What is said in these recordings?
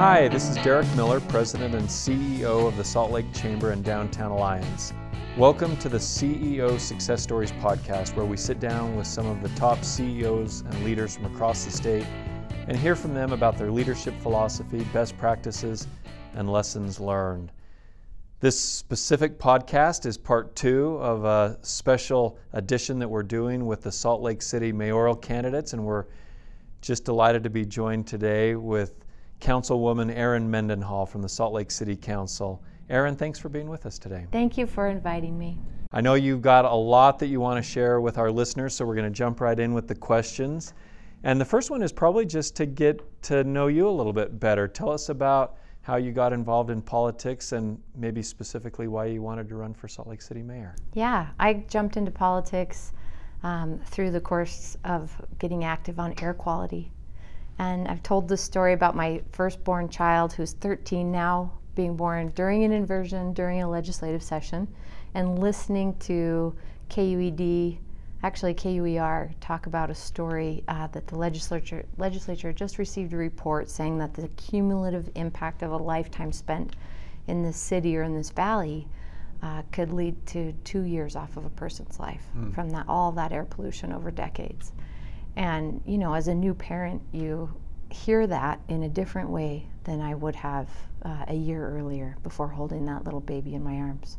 Hi, this is Derek Miller, President and CEO of the Salt Lake Chamber and Downtown Alliance. Welcome to the CEO Success Stories podcast, where we sit down with some of the top CEOs and leaders from across the state and hear from them about their leadership philosophy, best practices, and lessons learned. This specific podcast is part 2 of a special edition that we're doing with the Salt Lake City mayoral candidates, and we're just delighted to be joined today with Councilwoman Erin Mendenhall from the Salt Lake City Council. Erin, thanks for being with us today. Thank you for inviting me. I know you've got a lot that you want to share with our listeners, so we're going to jump right in with the questions. And the first one is probably just to get to know you a little bit better. Tell us about how you got involved in politics and maybe specifically why you wanted to run for Salt Lake City Mayor. Yeah, I jumped into politics through the course of getting active on air quality. And I've told this story about my firstborn child, who's 13 now, being born during an inversion, during a legislative session, and listening to KUED, actually KUER, talk about a story that the legislature just received a report saying that the cumulative impact of a lifetime spent in this city or in this valley could lead to 2 years off of a person's life from all that air pollution over decades. And, you know, as a new parent, you hear that in a different way than I would have a year earlier before holding that little baby in my arms.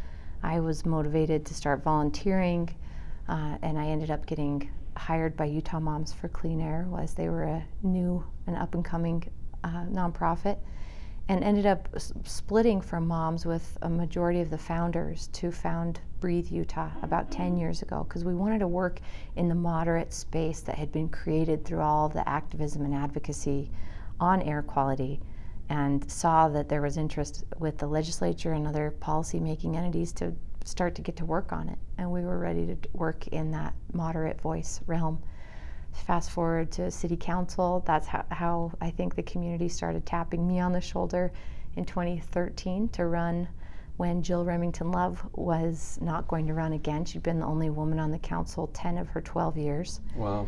I was motivated to start volunteering, and I ended up getting hired by Utah Moms for Clean Air, as they were a new and up-and-coming nonprofit, and ended up splitting from Moms with a majority of the founders to found Breathe Utah about 10 years ago, because we wanted to work in the moderate space that had been created through all the activism and advocacy on air quality, and saw that there was interest with the legislature and other policy-making entities to start to get to work on it, and we were ready to work in that moderate voice realm. Fast forward to City Council, that's how I think the community started tapping me on the shoulder in 2013 to run when Jill Remington Love was not going to run again. She'd been the only woman on the council 10 of her 12 years. Wow.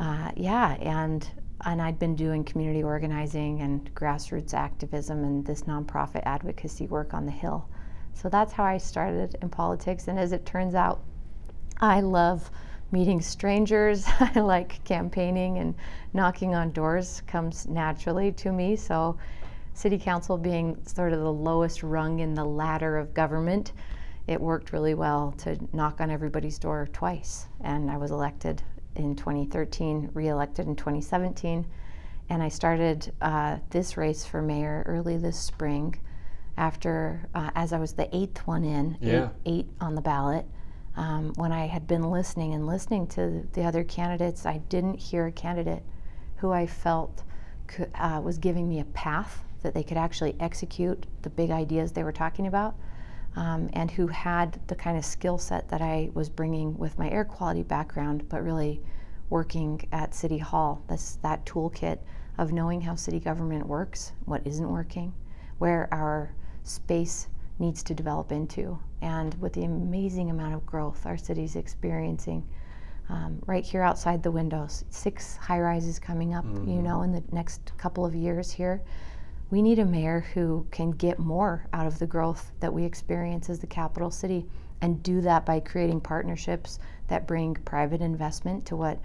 And I'd been doing community organizing and grassroots activism and this nonprofit advocacy work on the Hill. So that's how I started in politics, and as it turns out, I love meeting strangers. I like campaigning, and knocking on doors comes naturally to me. So City Council being sort of the lowest rung in the ladder of government, it worked really well to knock on everybody's door twice. And I was elected in 2013, re-elected in 2017, and I started this race for mayor early this spring after, as I was the 8th one in, eight on the ballot. When I had been listening to the other candidates, I didn't hear a candidate who I felt was giving me a path that they could actually execute the big ideas they were talking about, and who had the kind of skill set that I was bringing with my air quality background, but really working at City Hall. That toolkit of knowing how city government works, what isn't working, where our space needs to develop into. And with the amazing amount of growth our city's experiencing, right here outside the windows, 6 high-rises coming up, in the next couple of years here, we need a mayor who can get more out of the growth that we experience as the capital city, and do that by creating partnerships that bring private investment to what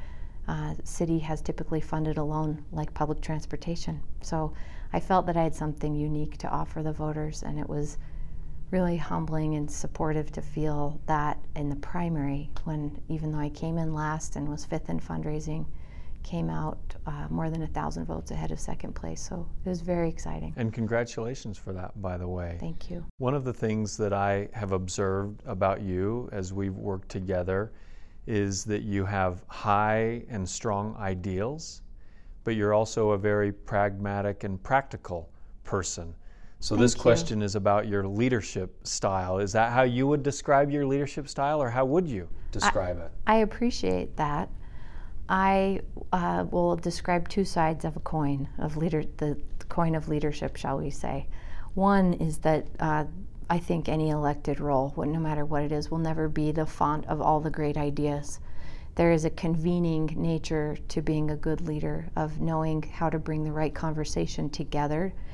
city has typically funded alone, like public transportation. So I felt that I had something unique to offer the voters, and it was really humbling and supportive to feel that in the primary, when even though I came in last and was 5th in fundraising, came out more than 1,000 votes ahead of second place. So it was very exciting. And congratulations for that, by the way. Thank you. One of the things that I have observed about you as we've worked together is that you have high and strong ideals, but you're also a very pragmatic and practical person. So this question is about your leadership style. Is that how you would describe your leadership style, or how would you describe it? I appreciate that. I will describe 2 sides of a coin of the coin of leadership, shall we say. One is that I think any elected role, no matter what it is, will never be the font of all the great ideas. There is a convening nature to being a good leader, of knowing how to bring the right conversation together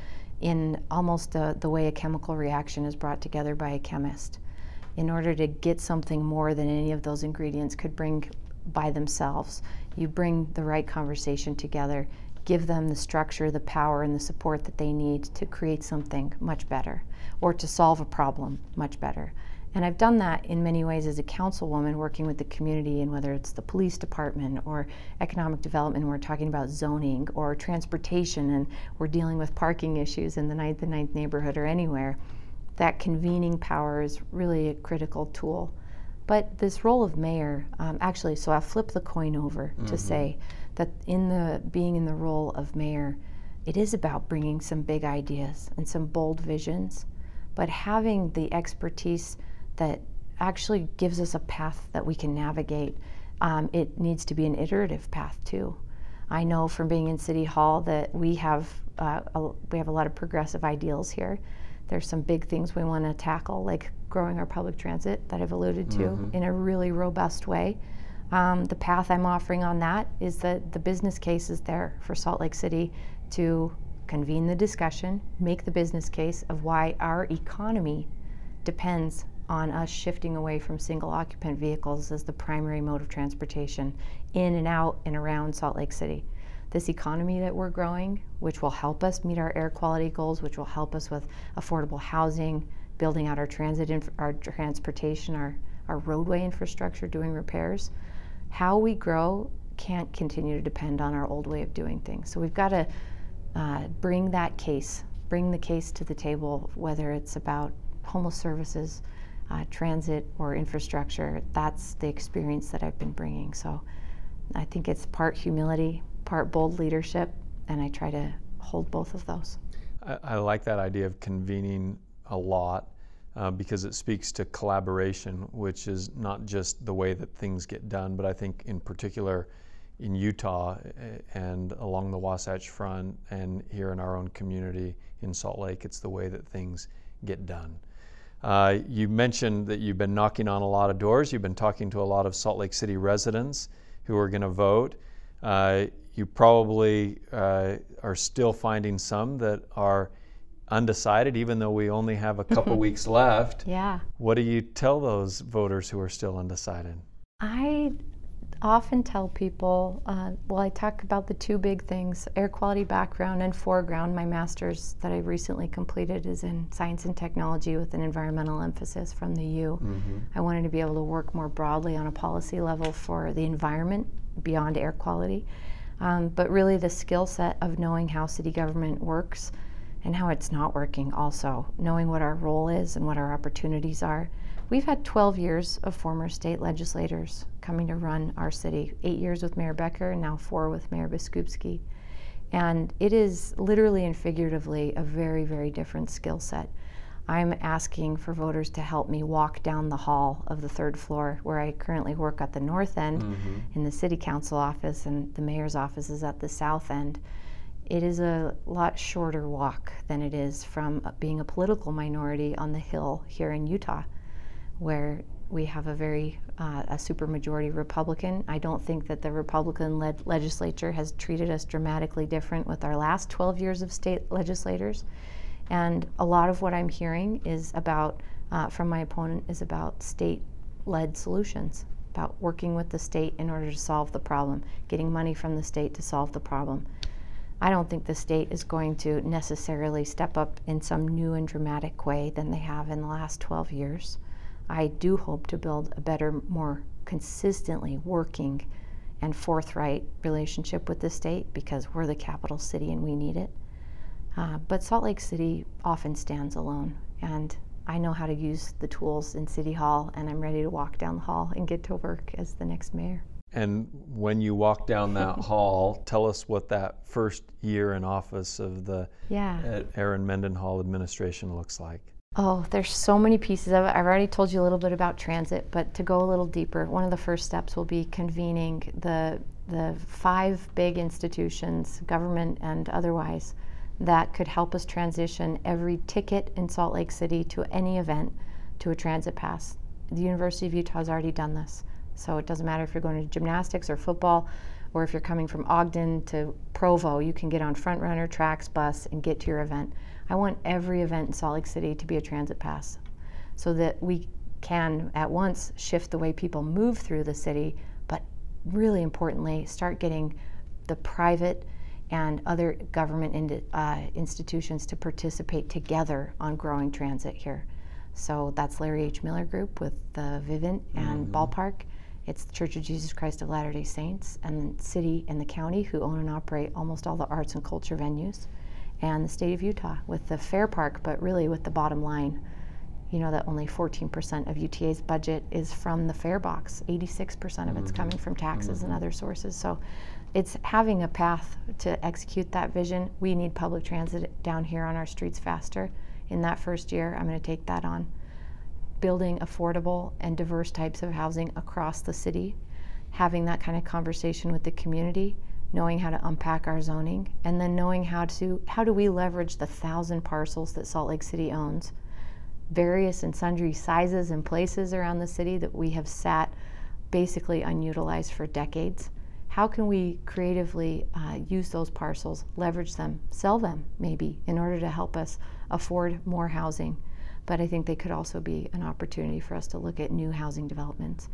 in almost the way a chemical reaction is brought together by a chemist. In order to get something more than any of those ingredients could bring by themselves, you bring the right conversation together, give them the structure, the power, and the support that they need to create something much better, or to solve a problem much better. And I've done that in many ways as a councilwoman working with the community, and whether it's the police department or economic development, we're talking about zoning, or transportation, and we're dealing with parking issues in the ninth neighborhood or anywhere. That convening power is really a critical tool. But this role of mayor, actually, so I'll flip the coin over to say that being in the role of mayor, it is about bringing some big ideas and some bold visions, but having the expertise that actually gives us a path that we can navigate. It needs to be an iterative path too. I know from being in City Hall that we have a lot of progressive ideals here. There's some big things we want to tackle, like growing our public transit that I've alluded to in a really robust way. The path I'm offering on that is that the business case is there for Salt Lake City to convene the discussion, make the business case of why our economy depends on us shifting away from single occupant vehicles as the primary mode of transportation in and out and around Salt Lake City. This economy that we're growing, which will help us meet our air quality goals, which will help us with affordable housing, building out our our transportation, our roadway infrastructure, doing repairs. How we grow can't continue to depend on our old way of doing things. So we've got to bring the case to the table, whether it's about homeless services, transit, or infrastructure. That's the experience that I've been bringing. So I think it's part humility, part bold leadership, and I try to hold both of those. I like that idea of convening a lot because it speaks to collaboration, which is not just the way that things get done, but I think in particular in Utah and along the Wasatch Front and here in our own community in Salt Lake, it's the way that things get done. You mentioned that you've been knocking on a lot of doors. You've been talking to a lot of Salt Lake City residents who are going to vote. You probably are still finding some that are undecided, even though we only have a couple weeks left. Yeah. What do you tell those voters who are still undecided? I often tell people, I talk about the two big things, air quality background and foreground. My master's that I recently completed is in science and technology with an environmental emphasis from the U. I wanted to be able to work more broadly on a policy level for the environment beyond air quality. But really the skill set of knowing how city government works and how it's not working also, knowing what our role is and what our opportunities are. We've had 12 years of former state legislators coming to run our city, 8 years with Mayor Becker and now 4 with Mayor Biskupski. And it is literally and figuratively a very, very different skill set. I'm asking for voters to help me walk down the hall of the 3rd floor where I currently work at the north end in the city council office, and the mayor's office is at the south end. It is a lot shorter walk than it is from being a political minority on the Hill here in Utah, where we have a supermajority Republican. I don't think that the Republican-led legislature has treated us dramatically different with our last 12 years of state legislators. And a lot of what I'm hearing is about, from my opponent, is about state-led solutions, about working with the state in order to solve the problem, getting money from the state to solve the problem. I don't think the state is going to necessarily step up in some new and dramatic way than they have in the last 12 years. I do hope to build a better, more consistently working and forthright relationship with the state because we're the capital city and we need it. But Salt Lake City often stands alone, and I know how to use the tools in City Hall, and I'm ready to walk down the hall and get to work as the next mayor. And when you walk down that hall, tell us what that first year in office of the Erin Mendenhall administration looks like. Oh, there's so many pieces of it. I've already told you a little bit about transit, but to go a little deeper, one of the first steps will be convening the 5 big institutions, government and otherwise, that could help us transition every ticket in Salt Lake City to any event to a transit pass. The University of Utah has already done this. So it doesn't matter if you're going to gymnastics or football, or if you're coming from Ogden to Provo, you can get on Front Runner, Trax, bus, and get to your event. I want every event in Salt Lake City to be a transit pass so that we can at once shift the way people move through the city, but really importantly, start getting the private and other government institutions to participate together on growing transit here. So that's Larry H. Miller Group with the Vivint and Ballpark. It's the Church of Jesus Christ of Latter-day Saints and the city and the county who own and operate almost all the arts and culture venues, and the state of Utah with the Fair Park, but really with the bottom line. You know that only 14% of UTA's budget is from the fare box. 86% of it's coming from taxes and other sources. So it's having a path to execute that vision. We need public transit down here on our streets faster. In that first year, I'm going to take that on. Building affordable and diverse types of housing across the city, having that kind of conversation with the community, knowing how to unpack our zoning, and then knowing how do we leverage the 1,000 parcels that Salt Lake City owns, various and sundry sizes and places around the city that we have sat basically unutilized for decades. How can we creatively use those parcels, leverage them, sell them maybe, in order to help us afford more housing? But I think they could also be an opportunity for us to look at new housing developments.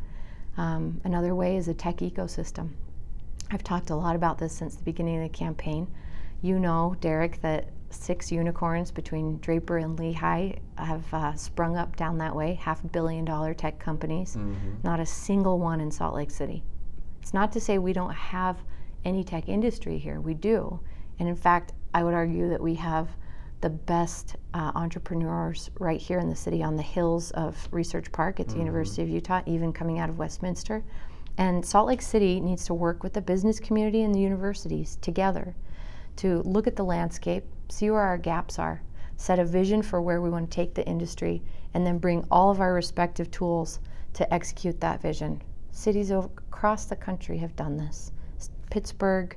Another way is a tech ecosystem. I've talked a lot about this since the beginning of the campaign. You know, Derek, that 6 unicorns between Draper and Lehigh have sprung up down that way, $500 million tech companies, not a single one in Salt Lake City. It's not to say we don't have any tech industry here, we do. And in fact, I would argue that we have the best entrepreneurs right here in the city on the hills of Research Park at the University of Utah, even coming out of Westminster. And Salt Lake City needs to work with the business community and the universities together to look at the landscape, see where our gaps are, set a vision for where we want to take the industry, and then bring all of our respective tools to execute that vision. Cities across the country have done this. Pittsburgh,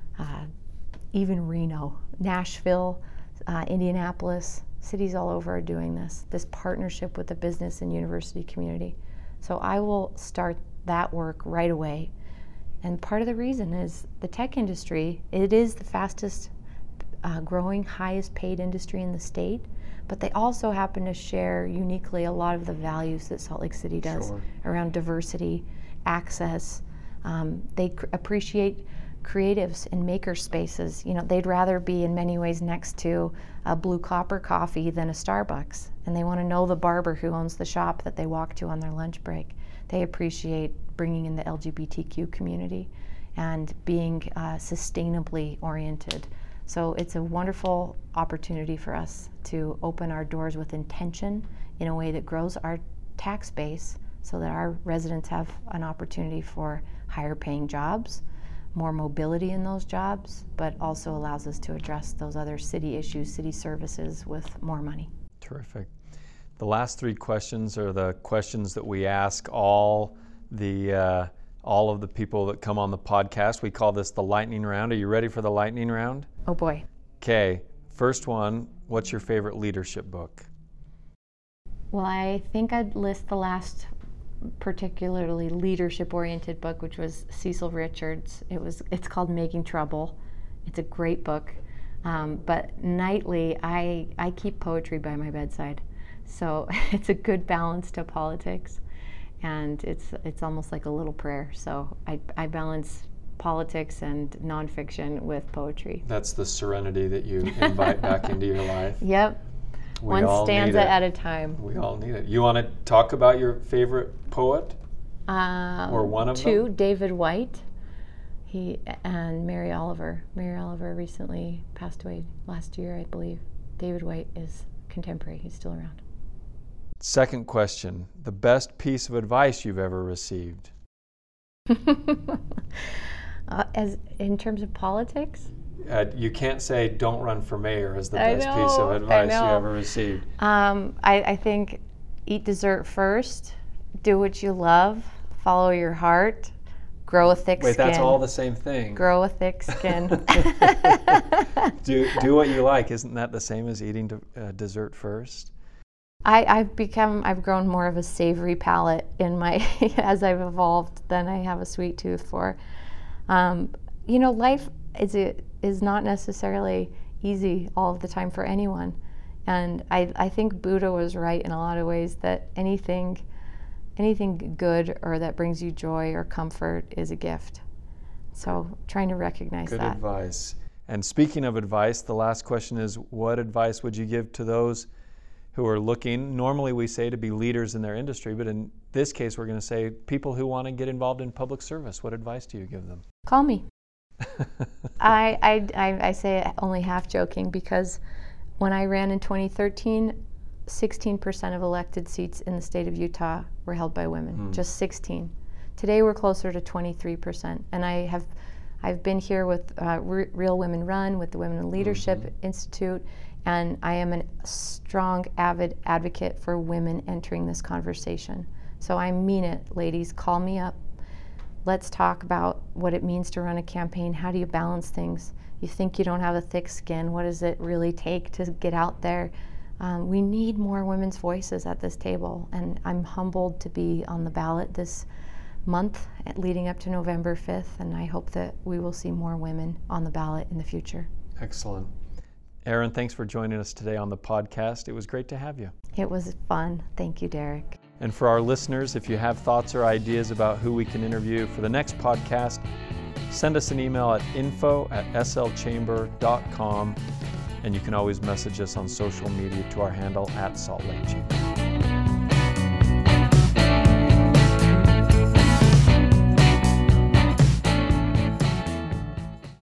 even Reno, Nashville, Indianapolis, cities all over are doing this partnership with the business and university community. So I will start that work right away. And part of the reason is the tech industry, it is the fastest growing, highest paid industry in the state, but they also happen to share uniquely a lot of the values that Salt Lake City does around diversity, access. They appreciate creatives and maker spaces. You know, they'd rather be in many ways next to a Blue Copper coffee than a Starbucks, and they want to know the barber who owns the shop that they walk to on their lunch break. They appreciate bringing in the LGBTQ community and being sustainably oriented. So it's a wonderful opportunity for us to open our doors with intention in a way that grows our tax base so that our residents have an opportunity for higher paying jobs, more mobility in those jobs, but also allows us to address those other city issues, city services with more money. Terrific. The last 3 questions are the questions that we ask all of the people that come on the podcast. We call this the lightning round. Are you ready for the lightning round? Oh boy. Okay, first one, what's your favorite leadership book? Well, I think I'd list the last particularly leadership-oriented book, which was Cecil Richards. It's called Making Trouble. It's a great book. But nightly, I keep poetry by my bedside. So it's a good balance to politics. And it's almost like a little prayer. So I balance politics and nonfiction with poetry. That's the serenity that you invite back into your life. Yep. One stanza at a time. We all need it. You want to talk about your favorite poet? Or one of them? 2, David White. He and Mary Oliver. Mary Oliver recently passed away last year, I believe. David White is contemporary. He's still around. Second question, the best piece of advice you've ever received? As in terms of politics? You can't say don't run for mayor as the best piece of advice you ever received. I think eat dessert first, do what you love, follow your heart, grow a thick skin. Wait, that's all the same thing. Grow a thick skin. do what you like. Isn't that the same as eating dessert first? I've grown more of a savory palate in my as I've evolved than I have a sweet tooth for. Life is not necessarily easy all of the time for anyone. And I think Buddha was right in a lot of ways, that anything good or that brings you joy or comfort is a gift. So trying to recognize that. Good advice. And speaking of advice, the last question is, what advice would you give to those who are looking, normally we say to be leaders in their industry, but in this case we're going to say people who want to get involved in public service? What advice do you give them? Call me. I say it only half joking, because when I ran in 2013, 16% of elected seats in the state of Utah were held by women, just 16. Today we're closer to 23%, and I've been here with Real Women Run, with the Women in Leadership Institute, and I am a strong, avid advocate for women entering this conversation. So I mean it, ladies, call me up. Let's talk about what it means to run a campaign. How do you balance things? You think you don't have a thick skin. What does it really take to get out there? We need more women's voices at this table, and I'm humbled to be on the ballot this month leading up to November 5th, and I hope that we will see more women on the ballot in the future. Excellent. Erin, thanks for joining us today on the podcast. It was great to have you. It was fun. Thank you, Derek. And for our listeners, if you have thoughts or ideas about who we can interview for the next podcast, send us an email at info@slchamber.com, and you can always message us on social media to our handle @SaltLakeChamber.